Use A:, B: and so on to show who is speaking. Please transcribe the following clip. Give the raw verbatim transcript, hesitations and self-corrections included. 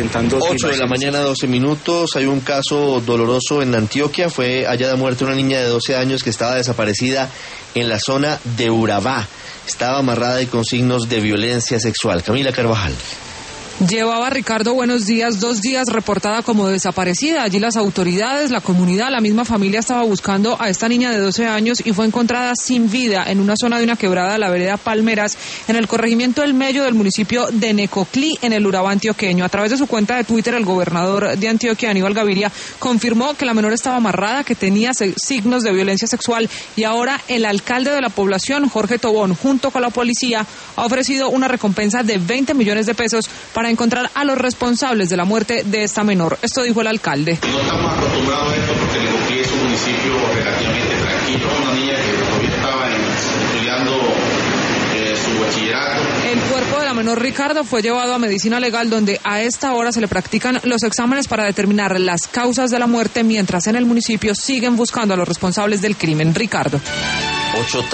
A: ocho de la mañana, doce minutos. Hay un caso doloroso en Antioquia. Fue hallada muerta una niña de doce años que estaba desaparecida en la zona de Urabá. Estaba amarrada y con signos de violencia sexual. Camila Carvajal.
B: Llevaba, Ricardo, buenos días, dos días reportada como desaparecida. Allí las autoridades, la comunidad, la misma familia estaba buscando a esta niña de doce años y fue encontrada sin vida en una zona de una quebrada de la vereda Palmeras, en el corregimiento El Mello del municipio de Necoclí, en el Urabá antioqueño. A través de su cuenta de Twitter, el gobernador de Antioquia, Aníbal Gaviria, confirmó que la menor estaba amarrada, que tenía signos de violencia sexual, y ahora el alcalde de la población, Jorge Tobón, junto con la policía, ha ofrecido una recompensa de veinte millones de pesos para encontrar a los responsables de la muerte de esta menor. Esto dijo el alcalde.
C: No estamos acostumbrados a esto porque Necoclí es un municipio relativamente tranquilo. Una niña que todavía estaba estudiando eh, su bachillerato.
B: El cuerpo de la menor, Ricardo, fue llevado a medicina legal, donde a esta hora se le practican los exámenes para determinar las causas de la muerte, mientras en el municipio siguen buscando a los responsables del crimen. Ricardo.
A: ocho